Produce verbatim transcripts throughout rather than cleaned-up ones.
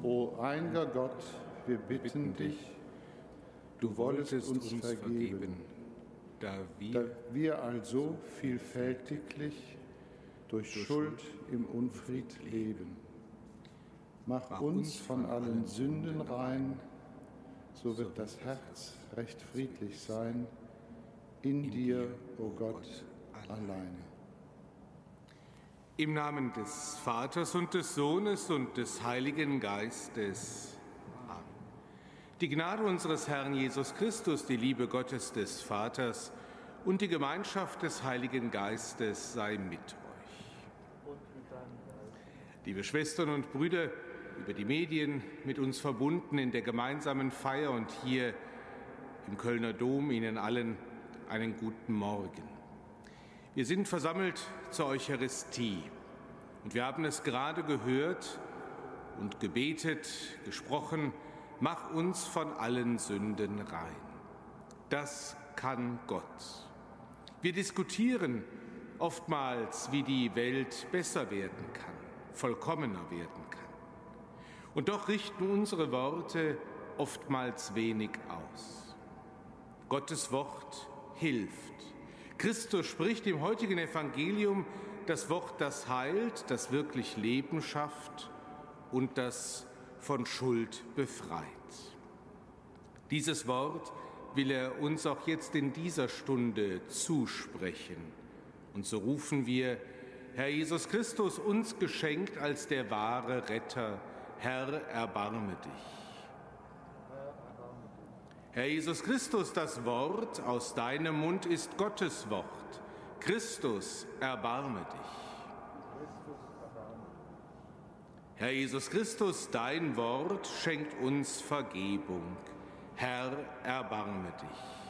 O einiger Gott, wir bitten dich, du wolltest uns vergeben, da wir, da wir also vielfältiglich durch Schuld im Unfried leben. Mach uns von allen Sünden rein, so wird das Herz recht friedlich sein, in dir, o Gott, alleine. Im Namen des Vaters und des Sohnes und des Heiligen Geistes. Amen. Die Gnade unseres Herrn Jesus Christus, die Liebe Gottes des Vaters und die Gemeinschaft des Heiligen Geistes sei mit euch. Liebe Schwestern und Brüder, über die Medien mit uns verbunden in der gemeinsamen Feier und hier im Kölner Dom, Ihnen allen einen guten Morgen. Wir sind versammelt zur Eucharistie und wir haben es gerade gehört und gebetet, gesprochen, mach uns von allen Sünden rein. Das kann Gott. Wir diskutieren oftmals, wie die Welt besser werden kann, vollkommener werden kann. Und doch richten unsere Worte oftmals wenig aus. Gottes Wort hilft. Christus spricht im heutigen Evangelium das Wort, das heilt, das wirklich Leben schafft und das von Schuld befreit. Dieses Wort will er uns auch jetzt in dieser Stunde zusprechen. Und so rufen wir, Herr Jesus Christus, uns geschenkt als der wahre Retter, Herr, erbarme dich. Herr Jesus Christus, das Wort aus deinem Mund ist Gottes Wort. Christus, erbarme dich. Herr Jesus Christus, dein Wort schenkt uns Vergebung. Herr, erbarme dich.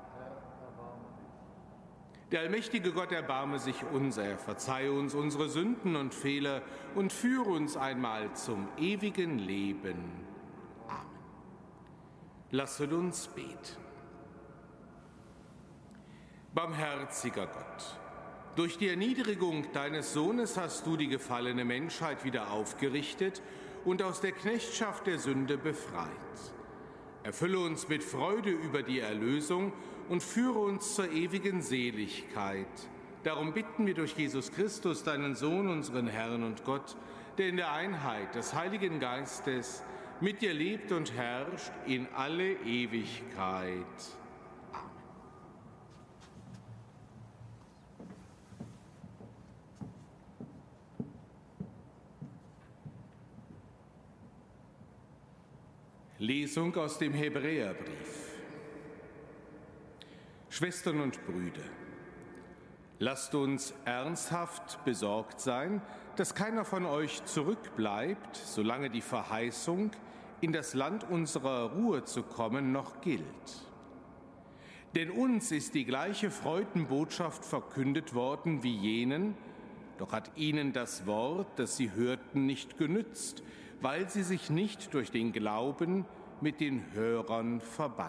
Der allmächtige Gott erbarme sich unser, verzeihe uns unsere Sünden und Fehler und führe uns einmal zum ewigen Leben. Amen. Lasset uns beten. Barmherziger Gott, durch die Erniedrigung deines Sohnes hast du die gefallene Menschheit wieder aufgerichtet und aus der Knechtschaft der Sünde befreit. Erfülle uns mit Freude über die Erlösung und führe uns zur ewigen Seligkeit. Darum bitten wir durch Jesus Christus, deinen Sohn, unseren Herrn und Gott, der in der Einheit des Heiligen Geistes mit dir lebt und herrscht in alle Ewigkeit. Amen. Lesung aus dem Hebräerbrief. Schwestern und Brüder, lasst uns ernsthaft besorgt sein, dass keiner von euch zurückbleibt, solange die Verheißung, in das Land unserer Ruhe zu kommen, noch gilt. Denn uns ist die gleiche Freudenbotschaft verkündet worden wie jenen, doch hat ihnen das Wort, das sie hörten, nicht genützt, weil sie sich nicht durch den Glauben mit den Hörern verband.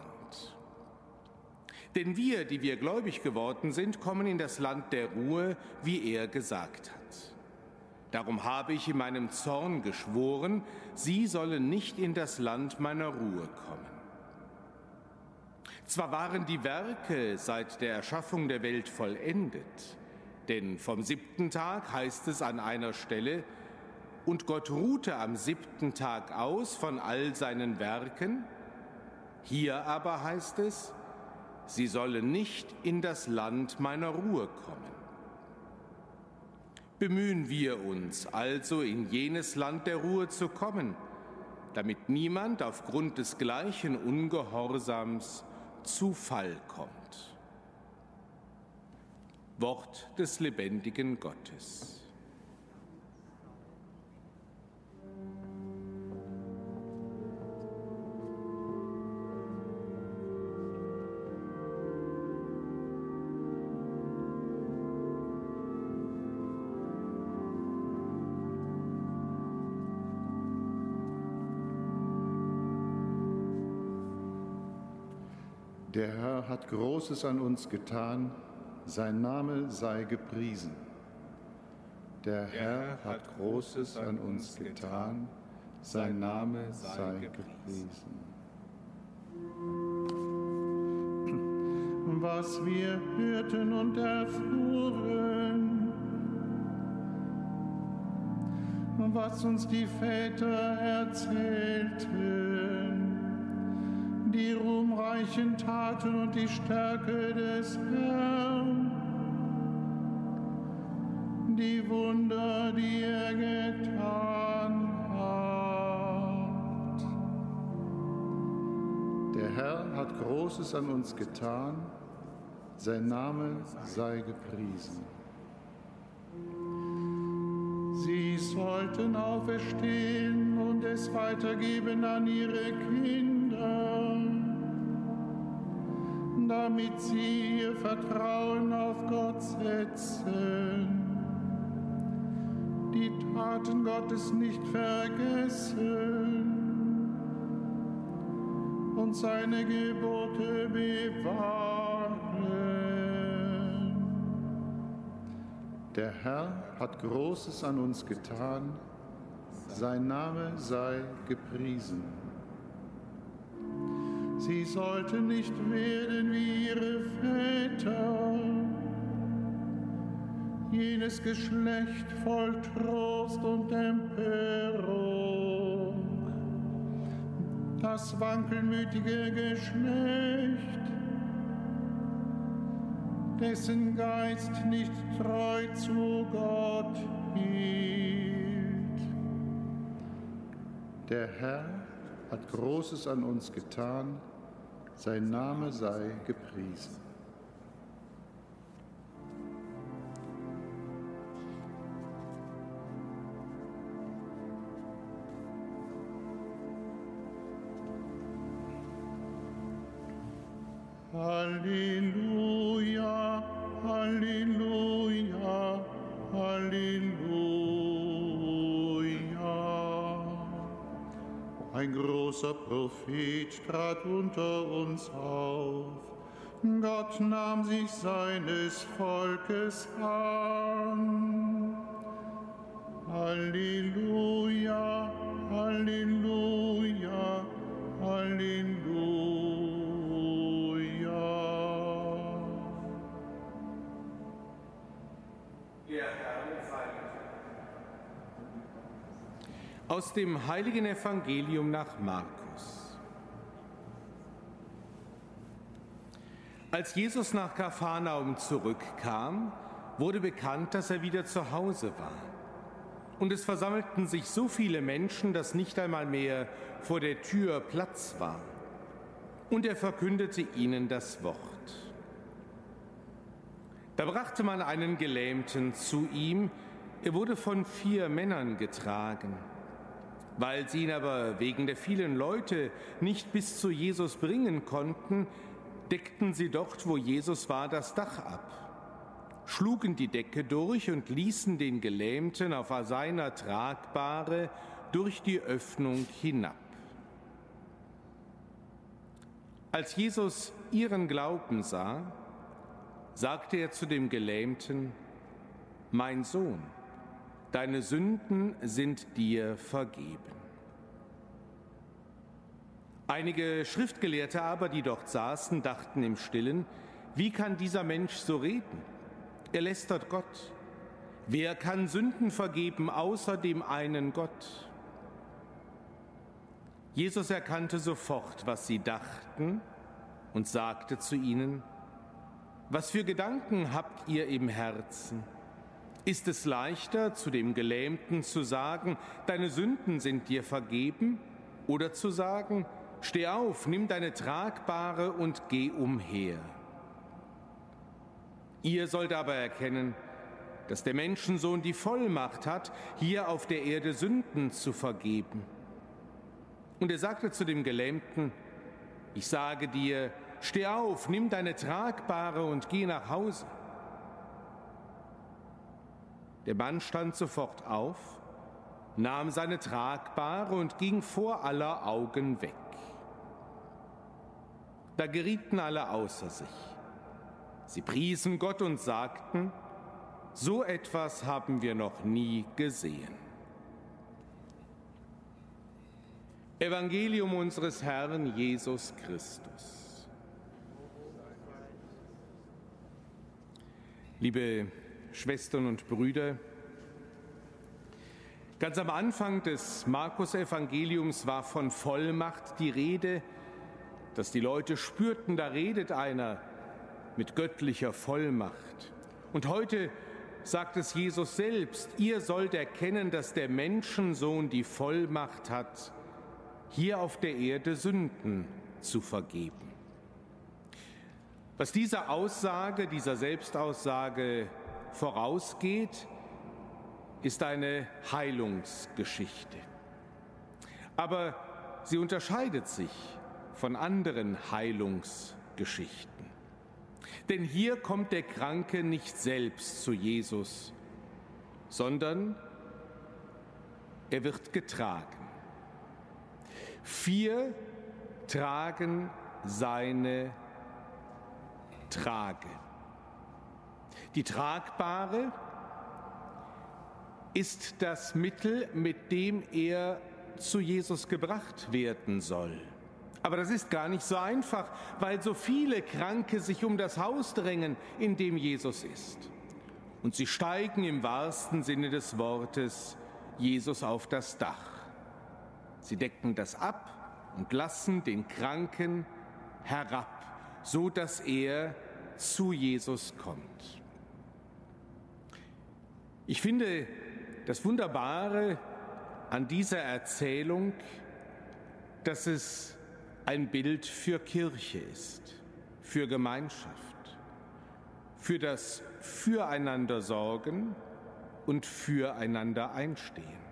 Denn wir, die wir gläubig geworden sind, kommen in das Land der Ruhe, wie er gesagt hat. Darum habe ich in meinem Zorn geschworen, sie sollen nicht in das Land meiner Ruhe kommen. Zwar waren die Werke seit der Erschaffung der Welt vollendet, denn vom siebten Tag heißt es an einer Stelle, und Gott ruhte am siebten Tag aus von all seinen Werken. Hier aber heißt es, sie sollen nicht in das Land meiner Ruhe kommen. Bemühen wir uns also, in jenes Land der Ruhe zu kommen, damit niemand aufgrund des gleichen Ungehorsams zu Fall kommt. Wort des lebendigen Gottes. Der Herr hat Großes an uns getan, sein Name sei gepriesen. Der Herr hat Großes an uns getan, sein Name sei gepriesen. Was wir hörten und erfuhren, was uns die Väter erzählten, die ruhmreichen Taten und die Stärke des Herrn, die Wunder, die er getan hat. Der Herr hat Großes an uns getan, sein Name sei gepriesen. Sie sollten auferstehen und es weitergeben an ihre Kinder, damit sie ihr Vertrauen auf Gott setzen, die Taten Gottes nicht vergessen und seine Gebote bewahren. Der Herr hat Großes an uns getan, sein Name sei gepriesen. Sie sollten nicht werden wie ihre Väter, jenes Geschlecht voll Trost und Empörung, das wankelmütige Geschlecht, dessen Geist nicht treu zu Gott hielt. Der Herr hat Großes an uns getan, sein Name sei gepriesen. Halleluja, Halleluja, Halleluja. Ein großer Prophet trat unter uns auf. Gott nahm sich seines Volkes an. Halleluja, Halleluja, Halleluja. Aus dem heiligen Evangelium nach Markus. Als Jesus nach Kapharnaum zurückkam, wurde bekannt, dass er wieder zu Hause war. Und es versammelten sich so viele Menschen, dass nicht einmal mehr vor der Tür Platz war. Und er verkündete ihnen das Wort. Da brachte man einen Gelähmten zu ihm. Er wurde von vier Männern getragen. Weil sie ihn aber wegen der vielen Leute nicht bis zu Jesus bringen konnten, deckten sie dort, wo Jesus war, das Dach ab, schlugen die Decke durch und ließen den Gelähmten auf seiner Tragbahre durch die Öffnung hinab. Als Jesus ihren Glauben sah, sagte er zu dem Gelähmten: Mein Sohn, deine Sünden sind dir vergeben. Einige Schriftgelehrte aber, die dort saßen, dachten im Stillen: Wie kann dieser Mensch so reden? Er lästert Gott. Wer kann Sünden vergeben, außer dem einen Gott? Jesus erkannte sofort, was sie dachten, und sagte zu ihnen: Was für Gedanken habt ihr im Herzen? Ist es leichter, zu dem Gelähmten zu sagen, deine Sünden sind dir vergeben, oder zu sagen, steh auf, nimm deine Tragbahre und geh umher? Ihr sollt aber erkennen, dass der Menschensohn die Vollmacht hat, hier auf der Erde Sünden zu vergeben. Und er sagte zu dem Gelähmten: Ich sage dir, steh auf, nimm deine Tragbahre und geh nach Hause. Der Mann stand sofort auf, nahm seine Tragbahre und ging vor aller Augen weg. Da gerieten alle außer sich. Sie priesen Gott und sagten: So etwas haben wir noch nie gesehen. Evangelium unseres Herrn Jesus Christus. Liebe Schwestern und Brüder, ganz am Anfang des Markus-Evangeliums war von Vollmacht die Rede, dass die Leute spürten, da redet einer mit göttlicher Vollmacht. Und heute sagt es Jesus selbst, ihr sollt erkennen, dass der Menschensohn die Vollmacht hat, hier auf der Erde Sünden zu vergeben. Was dieser Aussage, dieser Selbstaussage vorausgeht, ist eine Heilungsgeschichte. Aber sie unterscheidet sich von anderen Heilungsgeschichten. Denn hier kommt der Kranke nicht selbst zu Jesus, sondern er wird getragen. Vier tragen seine Trage. Die Tragbare ist das Mittel, mit dem er zu Jesus gebracht werden soll. Aber das ist gar nicht so einfach, weil so viele Kranke sich um das Haus drängen, in dem Jesus ist. Und sie steigen im wahrsten Sinne des Wortes Jesus auf das Dach. Sie decken das ab und lassen den Kranken herab, so dass er zu Jesus kommt. Ich finde das Wunderbare an dieser Erzählung, dass es ein Bild für Kirche ist, für Gemeinschaft, für das Füreinander-Sorgen und füreinander einstehen.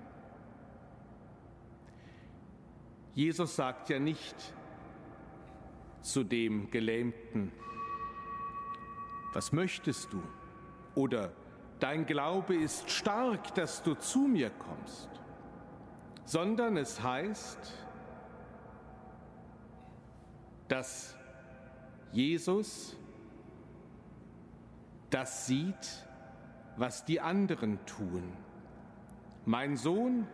Jesus sagt ja nicht zu dem Gelähmten, was möchtest du? Oder dein Glaube ist stark, dass du zu mir kommst. Sondern es heißt, dass Jesus das sieht, was die anderen tun. Mein Sohn,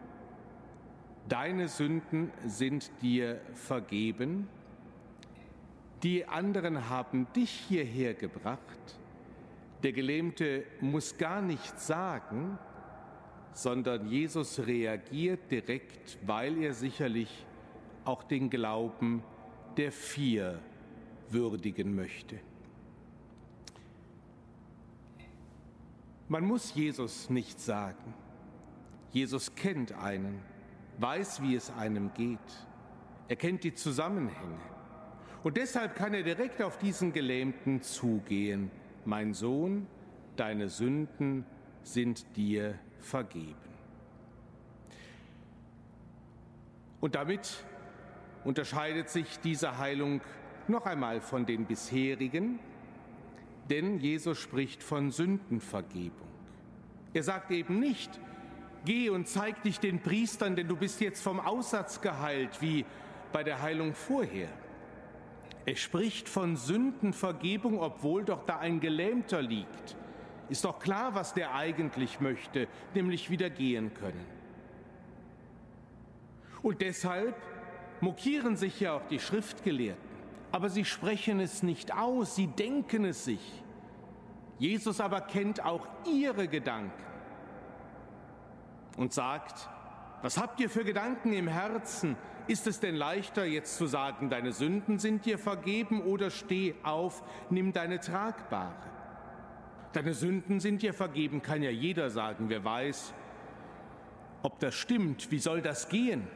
deine Sünden sind dir vergeben. Die anderen haben dich hierher gebracht. Der Gelähmte muss gar nichts sagen, sondern Jesus reagiert direkt, weil er sicherlich auch den Glauben der Vier würdigen möchte. Man muss Jesus nicht sagen. Jesus kennt einen, weiß, wie es einem geht. Er kennt die Zusammenhänge. Und deshalb kann er direkt auf diesen Gelähmten zugehen. Mein Sohn, deine Sünden sind dir vergeben. Und damit unterscheidet sich diese Heilung noch einmal von den bisherigen, denn Jesus spricht von Sündenvergebung. Er sagt eben nicht, geh und zeig dich den Priestern, denn du bist jetzt vom Aussatz geheilt, wie bei der Heilung vorher. Er spricht von Sündenvergebung, obwohl doch da ein Gelähmter liegt. Ist doch klar, was der eigentlich möchte, nämlich wieder gehen können. Und deshalb mokieren sich ja auch die Schriftgelehrten, aber sie sprechen es nicht aus, sie denken es sich. Jesus aber kennt auch ihre Gedanken und sagt, was habt ihr für Gedanken im Herzen? Ist es denn leichter, jetzt zu sagen, deine Sünden sind dir vergeben, oder steh auf, nimm deine Tragbare? Deine Sünden sind dir vergeben, kann ja jeder sagen. Wer weiß, ob das stimmt, wie soll das gehen?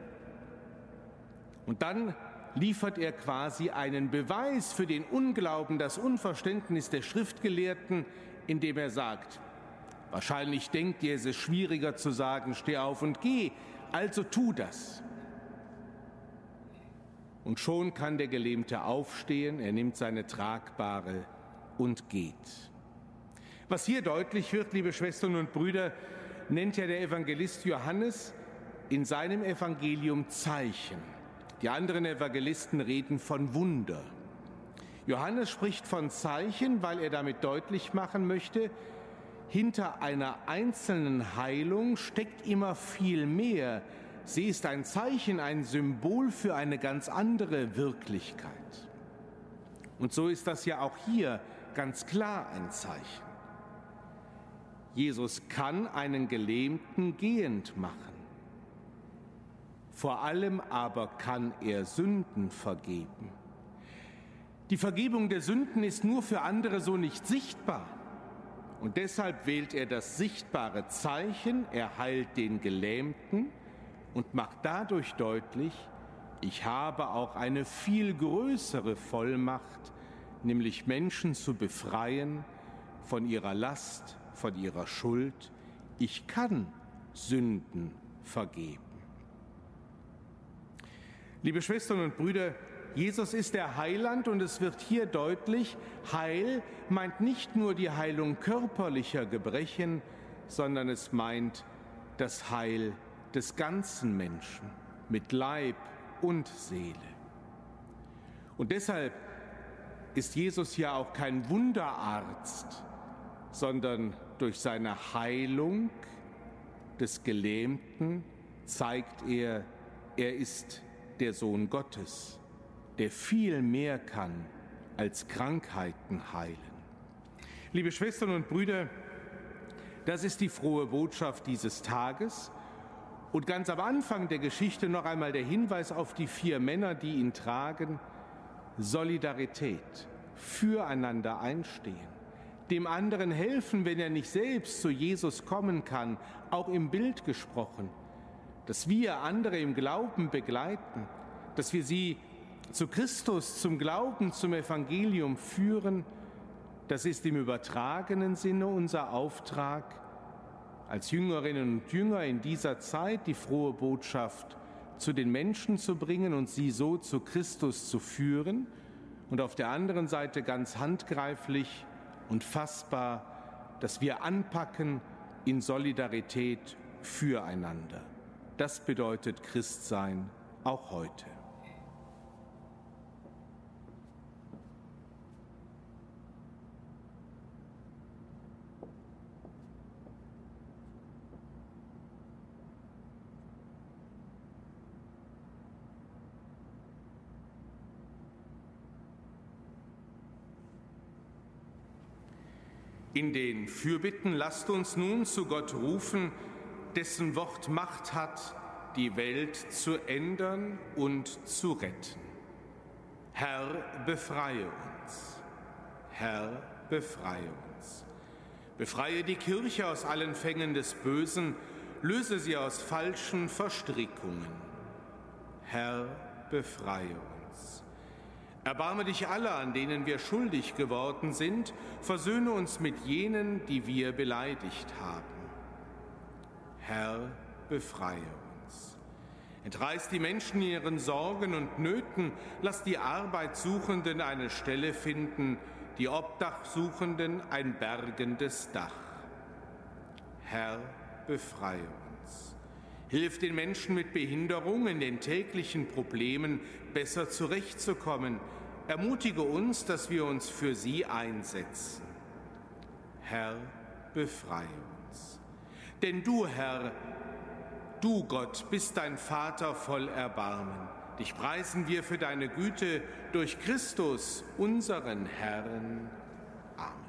Und dann liefert er quasi einen Beweis für den Unglauben, das Unverständnis der Schriftgelehrten, indem er sagt, wahrscheinlich denkt ihr, es ist schwieriger zu sagen, steh auf und geh, also tu das. Und schon kann der Gelähmte aufstehen, er nimmt seine Tragbare und geht. Was hier deutlich wird, liebe Schwestern und Brüder, nennt ja der Evangelist Johannes in seinem Evangelium Zeichen. Die anderen Evangelisten reden von Wunder. Johannes spricht von Zeichen, weil er damit deutlich machen möchte, hinter einer einzelnen Heilung steckt immer viel mehr, sie ist ein Zeichen, ein Symbol für eine ganz andere Wirklichkeit. Und so ist das ja auch hier ganz klar ein Zeichen. Jesus kann einen Gelähmten gehend machen. Vor allem aber kann er Sünden vergeben. Die Vergebung der Sünden ist nur für andere so nicht sichtbar. Und deshalb wählt er das sichtbare Zeichen, er heilt den Gelähmten und macht dadurch deutlich, ich habe auch eine viel größere Vollmacht, nämlich Menschen zu befreien von ihrer Last, von ihrer Schuld. Ich kann Sünden vergeben. Liebe Schwestern und Brüder, Jesus ist der Heiland und es wird hier deutlich, Heil meint nicht nur die Heilung körperlicher Gebrechen, sondern es meint das Heil des ganzen Menschen mit Leib und Seele. Und deshalb ist Jesus ja auch kein Wunderarzt, sondern durch seine Heilung des Gelähmten zeigt er, er ist der Sohn Gottes, der viel mehr kann als Krankheiten heilen. Liebe Schwestern und Brüder, das ist die frohe Botschaft dieses Tages. Und ganz am Anfang der Geschichte noch einmal der Hinweis auf die vier Männer, die ihn tragen: Solidarität, füreinander einstehen, dem anderen helfen, wenn er nicht selbst zu Jesus kommen kann, auch im Bild gesprochen, dass wir andere im Glauben begleiten, dass wir sie zu Christus, zum Glauben, zum Evangelium führen. Das ist im übertragenen Sinne unser Auftrag, als Jüngerinnen und Jünger in dieser Zeit die frohe Botschaft zu den Menschen zu bringen und sie so zu Christus zu führen. Und auf der anderen Seite ganz handgreiflich und fassbar, dass wir anpacken in Solidarität füreinander. Das bedeutet Christsein auch heute. In den Fürbitten lasst uns nun zu Gott rufen, dessen Wort Macht hat, die Welt zu ändern und zu retten. Herr, befreie uns. Herr, befreie uns. Befreie die Kirche aus allen Fängen des Bösen, löse sie aus falschen Verstrickungen. Herr, befreie uns. Erbarme dich aller, an denen wir schuldig geworden sind, versöhne uns mit jenen, die wir beleidigt haben. Herr, befreie uns. Entreiß die Menschen in ihren Sorgen und Nöten, lass die Arbeitssuchenden eine Stelle finden, die Obdachsuchenden ein bergendes Dach. Herr, befreie uns. Hilf den Menschen mit Behinderung in den täglichen Problemen besser zurechtzukommen. Ermutige uns, dass wir uns für sie einsetzen. Herr, befreie uns. Denn du, Herr, du, Gott, bist ein Vater voll Erbarmen. Dich preisen wir für deine Güte durch Christus, unseren Herrn. Amen.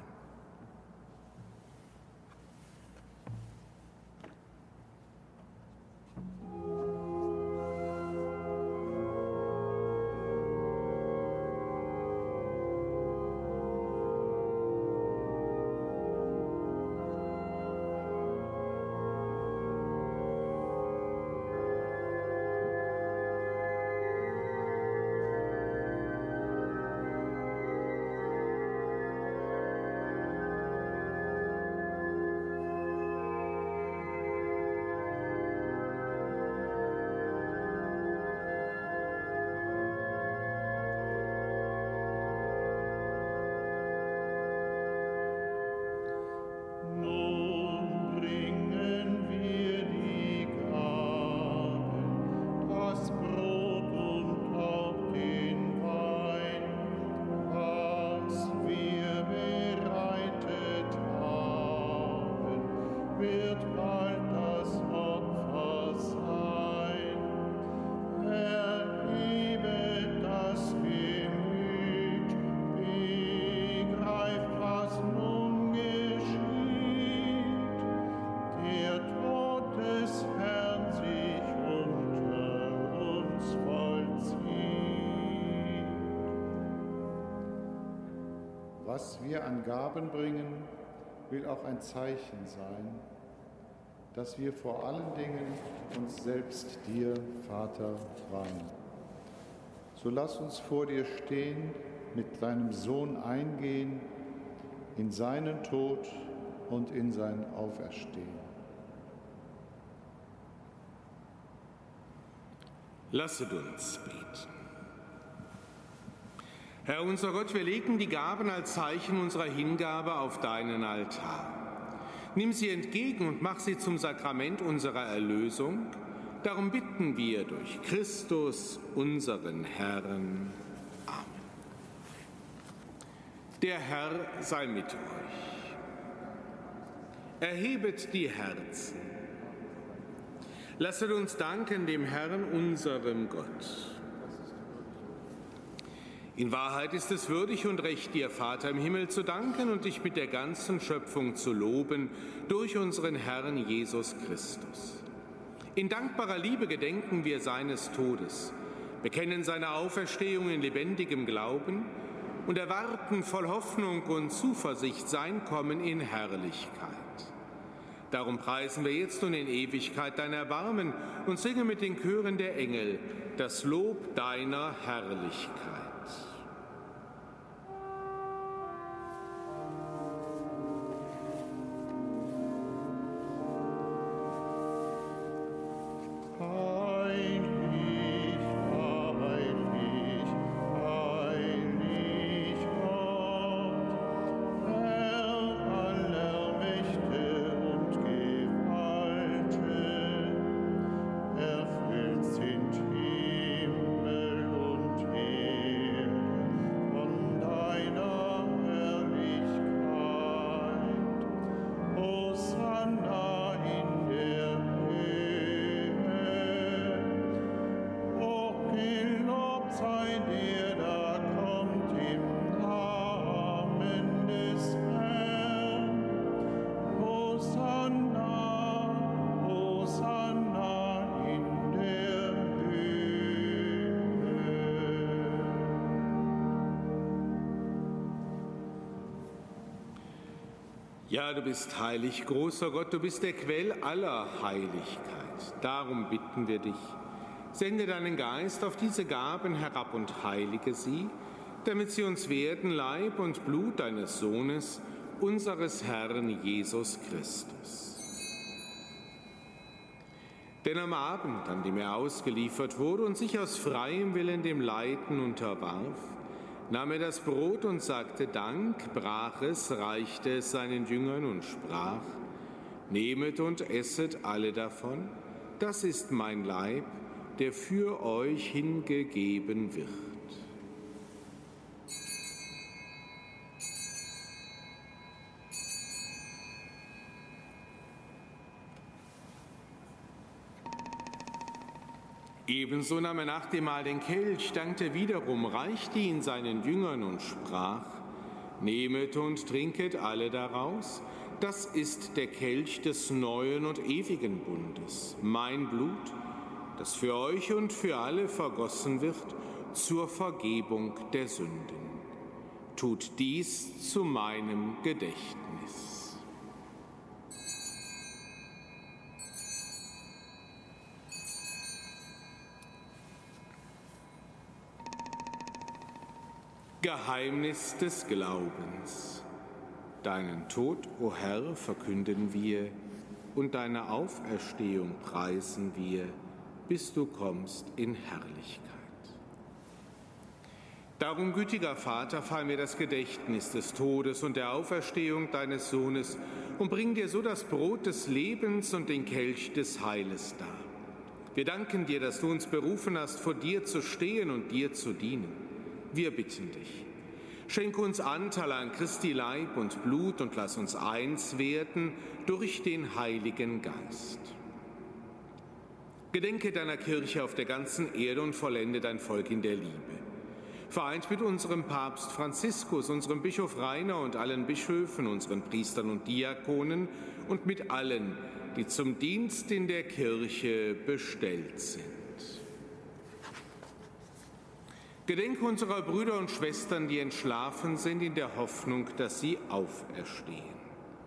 was wir an Gaben bringen, will auch ein Zeichen sein, dass wir vor allen Dingen uns selbst dir, Vater, weihen. So lass uns vor dir stehen, mit deinem Sohn eingehen in seinen Tod und in sein Auferstehen. Lasset uns beten. Herr unser Gott, wir legen die Gaben als Zeichen unserer Hingabe auf deinen Altar. Nimm sie entgegen und mach sie zum Sakrament unserer Erlösung. Darum bitten wir durch Christus, unseren Herrn. Amen. Der Herr sei mit euch. Erhebet die Herzen. Lasset uns danken dem Herrn, unserem Gott. In Wahrheit ist es würdig und recht, dir, Vater im Himmel, zu danken und dich mit der ganzen Schöpfung zu loben durch unseren Herrn Jesus Christus. In dankbarer Liebe gedenken wir seines Todes, bekennen seine Auferstehung in lebendigem Glauben und erwarten voll Hoffnung und Zuversicht sein Kommen in Herrlichkeit. Darum preisen wir jetzt und in Ewigkeit dein Erbarmen und singen mit den Chören der Engel das Lob deiner Herrlichkeit. Ja, du bist heilig, großer Gott, du bist der Quell aller Heiligkeit. Darum bitten wir dich, sende deinen Geist auf diese Gaben herab und heilige sie, damit sie uns werden Leib und Blut deines Sohnes, unseres Herrn Jesus Christus. Denn am Abend, an dem er ausgeliefert wurde und sich aus freiem Willen dem Leiden unterwarf, nahm er das Brot und sagte Dank, brach es, reichte es seinen Jüngern und sprach: Nehmet und esset alle davon, das ist mein Leib, der für euch hingegeben wird. Ebenso nahm er nach dem Mahl den Kelch, dankte wiederum, reichte ihn seinen Jüngern und sprach: Nehmet und trinket alle daraus, das ist der Kelch des neuen und ewigen Bundes, mein Blut, das für euch und für alle vergossen wird zur Vergebung der Sünden. Tut dies zu meinem Gedächtnis. Geheimnis des Glaubens. Deinen Tod, o Herr, verkünden wir, und deine Auferstehung preisen wir, bis du kommst in Herrlichkeit. Darum, gütiger Vater, fallen wir das Gedächtnis des Todes und der Auferstehung deines Sohnes und bringen dir so das Brot des Lebens und den Kelch des Heiles dar. Wir danken dir, dass du uns berufen hast, vor dir zu stehen und dir zu dienen. Wir bitten dich, schenke uns Anteil an Christi Leib und Blut und lass uns eins werden durch den Heiligen Geist. Gedenke deiner Kirche auf der ganzen Erde und vollende dein Volk in der Liebe. Vereint mit unserem Papst Franziskus, unserem Bischof Rainer und allen Bischöfen, unseren Priestern und Diakonen und mit allen, die zum Dienst in der Kirche bestellt sind. Gedenke unserer Brüder und Schwestern, die entschlafen sind, in der Hoffnung, dass sie auferstehen.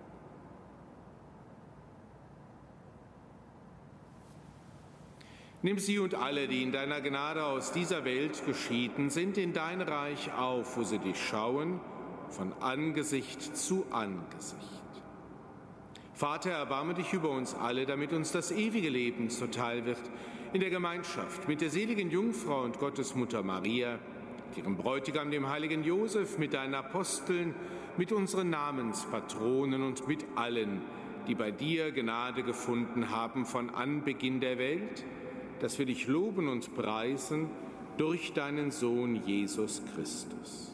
Nimm sie und alle, die in deiner Gnade aus dieser Welt geschieden sind, in dein Reich auf, wo sie dich schauen, von Angesicht zu Angesicht. Vater, erbarme dich über uns alle, damit uns das ewige Leben zuteil wird, in der Gemeinschaft mit der seligen Jungfrau und Gottesmutter Maria, mit ihrem Bräutigam, dem heiligen Josef, mit deinen Aposteln, mit unseren Namenspatronen und mit allen, die bei dir Gnade gefunden haben von Anbeginn der Welt, dass wir dich loben und preisen durch deinen Sohn Jesus Christus.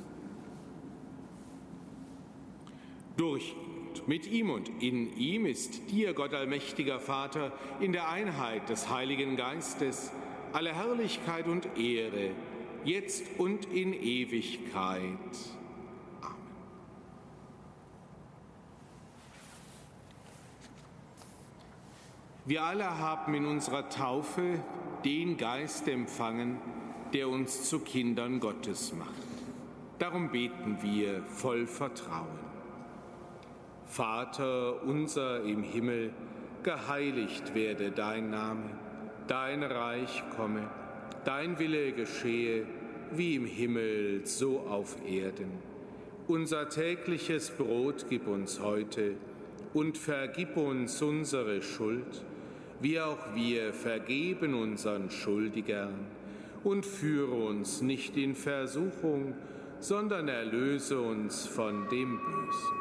Durch ihn und mit ihm und in ihm ist dir, Gott allmächtiger Vater, in der Einheit des Heiligen Geistes alle Herrlichkeit und Ehre, jetzt und in Ewigkeit. Amen. Wir alle haben in unserer Taufe den Geist empfangen, der uns zu Kindern Gottes macht. Darum beten wir voll Vertrauen. Vater unser im Himmel, geheiligt werde dein Name, dein Reich komme, dein Wille geschehe, wie im Himmel, so auf Erden. Unser tägliches Brot gib uns heute und vergib uns unsere Schuld, wie auch wir vergeben unseren Schuldigern. Und führe uns nicht in Versuchung, sondern erlöse uns von dem Bösen.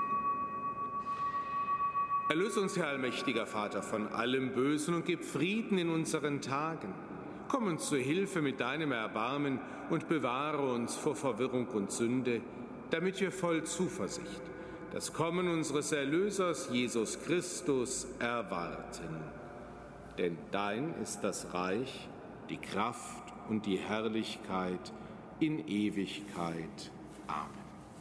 Erlöse uns, Herr allmächtiger Vater, von allem Bösen und gib Frieden in unseren Tagen. Komm uns zu Hilfe mit deinem Erbarmen und bewahre uns vor Verwirrung und Sünde, damit wir voll Zuversicht das Kommen unseres Erlösers Jesus Christus erwarten. Denn dein ist das Reich, die Kraft und die Herrlichkeit in Ewigkeit. Amen.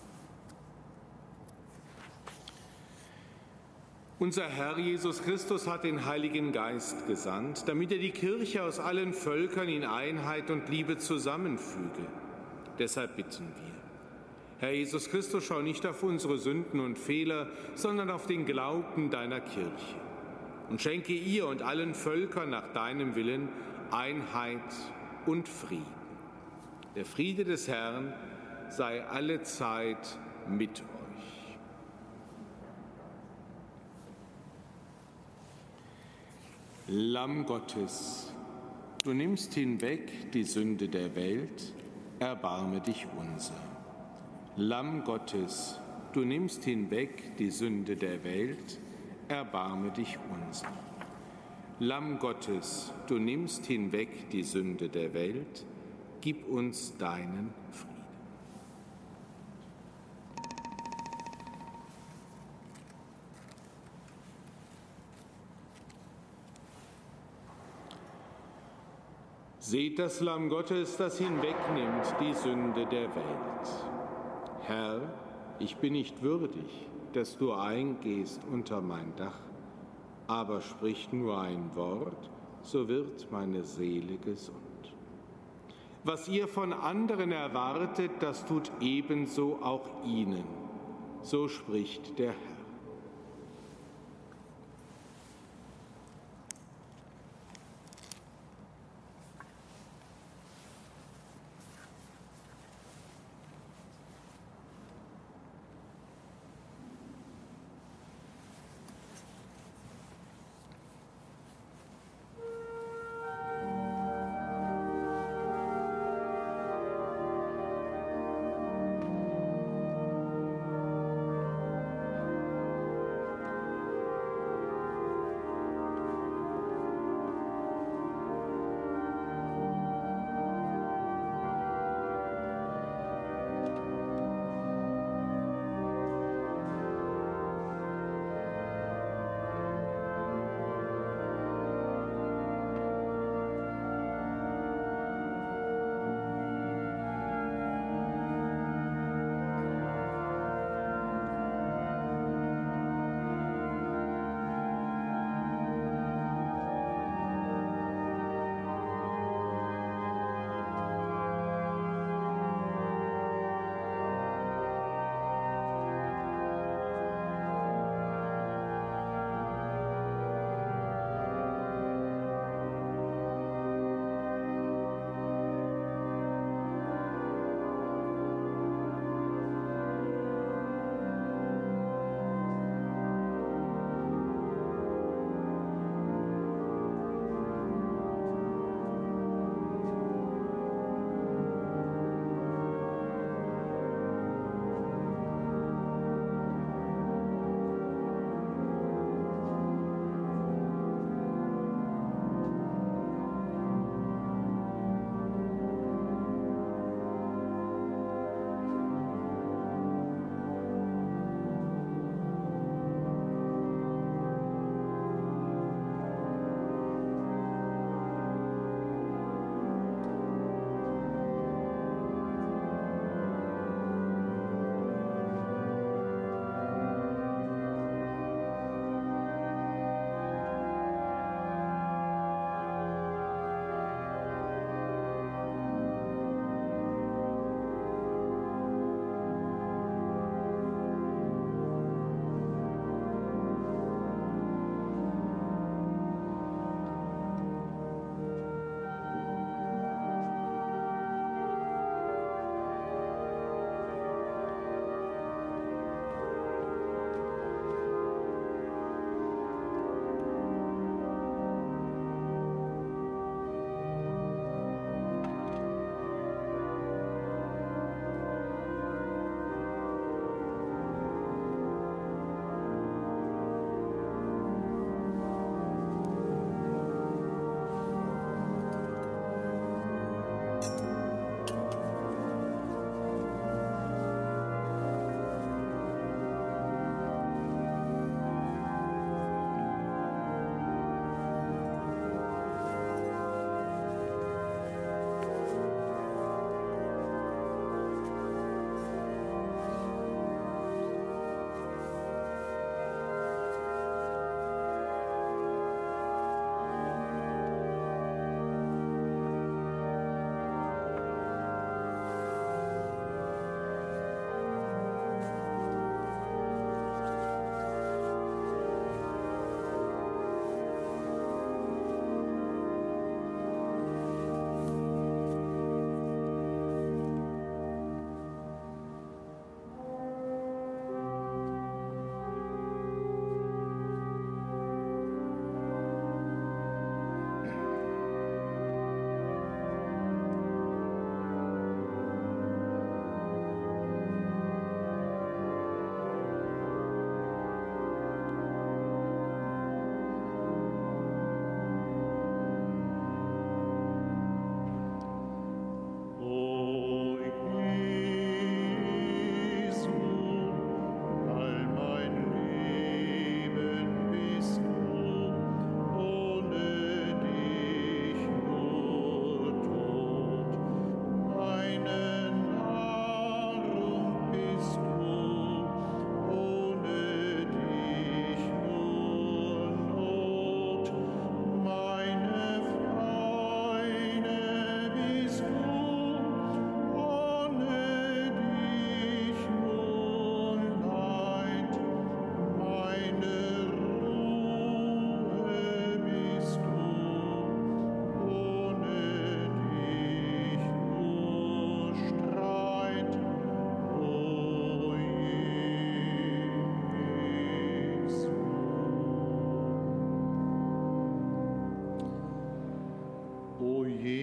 Unser Herr Jesus Christus hat den Heiligen Geist gesandt, damit er die Kirche aus allen Völkern in Einheit und Liebe zusammenfüge. Deshalb bitten wir. Herr Jesus Christus, schau nicht auf unsere Sünden und Fehler, sondern auf den Glauben deiner Kirche. Und schenke ihr und allen Völkern nach deinem Willen Einheit und Frieden. Der Friede des Herrn sei allezeit mit euch. Lamm Gottes, du nimmst hinweg die Sünde der Welt, erbarme dich unser. Lamm Gottes, du nimmst hinweg die Sünde der Welt, erbarme dich unser. Lamm Gottes, du nimmst hinweg die Sünde der Welt, gib uns deinen Frieden. Seht das Lamm Gottes, das hinwegnimmt die Sünde der Welt. Herr, ich bin nicht würdig, dass du eingehst unter mein Dach, aber sprich nur ein Wort, so wird meine Seele gesund. Was ihr von anderen erwartet, das tut ebenso auch ihnen, so spricht der Herr.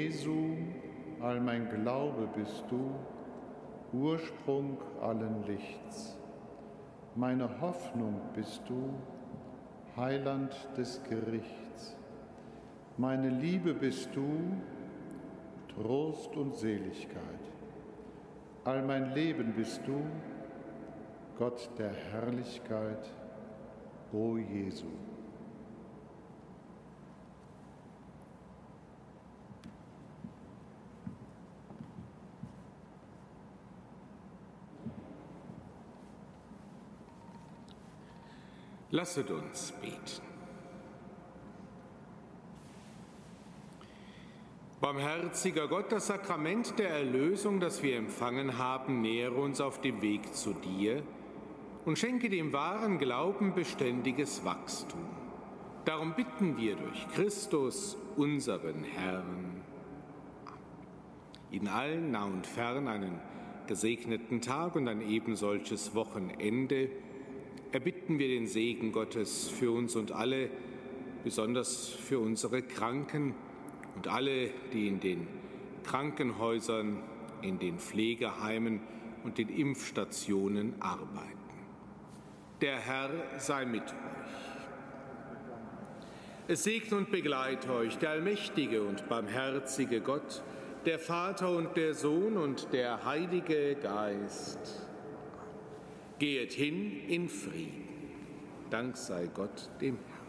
Jesu, all mein Glaube bist du, Ursprung allen Lichts. Meine Hoffnung bist du, Heiland des Gerichts. Meine Liebe bist du, Trost und Seligkeit. All mein Leben bist du, Gott der Herrlichkeit, o Jesu. Lasset uns beten. Barmherziger Gott, das Sakrament der Erlösung, das wir empfangen haben, nähere uns auf dem Weg zu dir und schenke dem wahren Glauben beständiges Wachstum. Darum bitten wir durch Christus, unseren Herrn. Ihnen allen, nah und fern, einen gesegneten Tag und ein ebensolches Wochenende. Erbitten wir den Segen Gottes für uns und alle, besonders für unsere Kranken und alle, die in den Krankenhäusern, in den Pflegeheimen und den Impfstationen arbeiten. Der Herr sei mit euch. Es segne und begleite euch der allmächtige und barmherzige Gott, der Vater und der Sohn und der Heilige Geist. Geht hin in Frieden. Dank sei Gott dem Herrn.